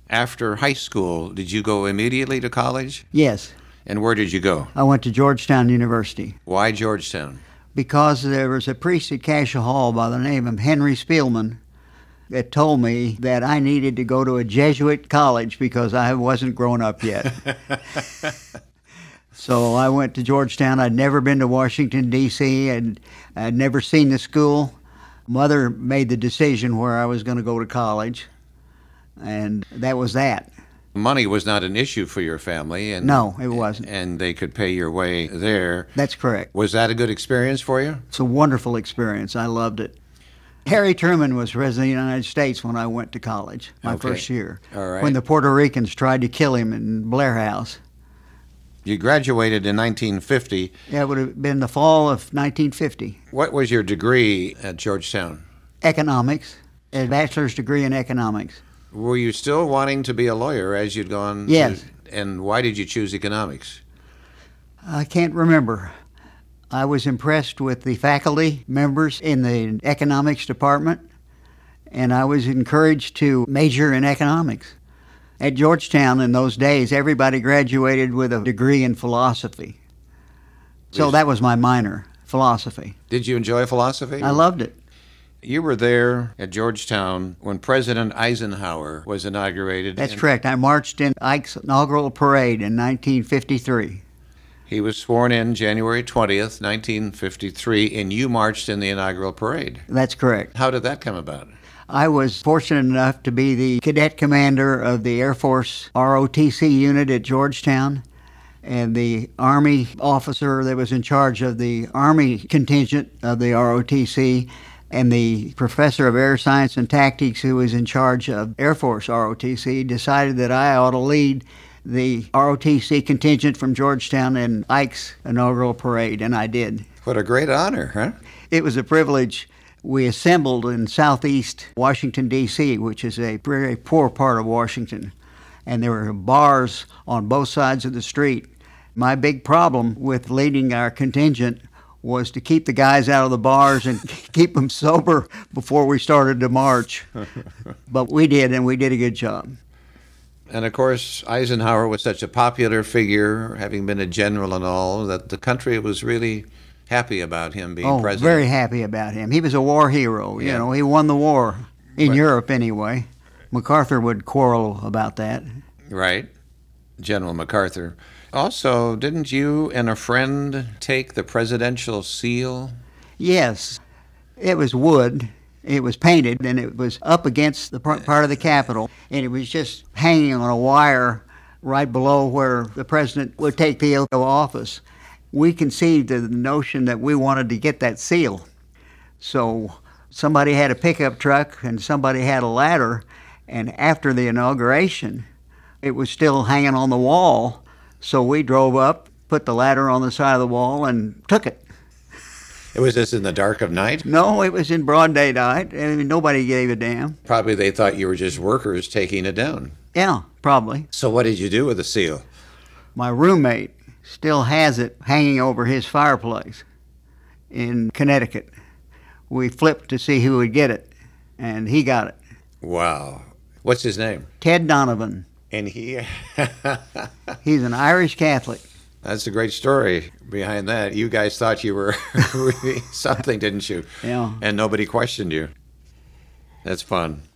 After high school, did you go immediately to college? Yes, And where did you go? I went to Georgetown University Why Georgetown? because there was a priest at Cashel Hall by the name of Henry Spielman that told me that I needed to go to a Jesuit college because I wasn't grown up yet. So I went to Georgetown. I'd never been to Washington, D.C., and I'd never seen the school. Mother made the decision where I was going to go to college, and that was that. Money was not an issue for your family. And, No, it wasn't. And they could pay your way there. That's correct. Was that a good experience for you? It's a wonderful experience. I loved it. Harry Truman was President of the United States when I went to college, my Okay. first year, All right. when the Puerto Ricans tried to kill him in Blair House. You graduated in 1950. That would have been the fall of 1950. What was your degree at Georgetown? Economics, a bachelor's degree in economics. Were you still wanting to be a lawyer as you'd gone? Yes. And why did you choose economics? I can't remember. I was impressed with the faculty members in the economics department, and I was encouraged to major in economics. At Georgetown in those days, everybody graduated with a degree in philosophy. So that was my minor, philosophy. Did you enjoy philosophy? I loved it. You were there at Georgetown when President Eisenhower was inaugurated. That's and correct. I marched in Ike's inaugural parade in 1953. He was sworn in January 20th, 1953, and you marched in the inaugural parade. That's correct. How did that come about? I was fortunate enough to be the cadet commander of the Air Force ROTC unit at Georgetown, and the Army officer that was in charge of the Army contingent of the ROTC, and the professor of air science and tactics who was in charge of Air Force ROTC decided that I ought to lead the ROTC contingent from Georgetown in Ike's inaugural parade, and I did. What a great honor, huh? It was a privilege. We assembled in southeast Washington, D.C., which is a very poor part of Washington, and there were bars on both sides of the street. My big problem with leading our contingent was to keep the guys out of the bars and keep them sober before we started to march. But we did, and we did a good job. And of course, Eisenhower was such a popular figure, having been a general and all, that the country was really happy about him being president. Very happy about him. He was a war hero. Yeah. You know, he won the war, in Europe anyway. MacArthur would quarrel about that. Right, General MacArthur. Also, didn't you and a friend take the presidential seal? Yes, it was wood. It was painted, and it was up against the part of the Capitol, and it was just hanging on a wire right below where the president would take the oath of office. We conceived of the notion that we wanted to get that seal. So somebody had a pickup truck and somebody had a ladder, and after the inauguration, it was still hanging on the wall. So we drove up, put the ladder on the side of the wall, and took it. It was this in the dark of night? No, it was in broad daylight, and nobody gave a damn. Probably they thought you were just workers taking it down. Yeah, probably. So what did you do with the seal? My roommate still has it hanging over his fireplace in Connecticut. We flipped to see who would get it, and he got it. Wow. What's his name? Ted Donovan. And he... He's an Irish Catholic. That's a great story behind that. You guys thought you were really something, didn't you? Yeah. And nobody questioned you. That's fun.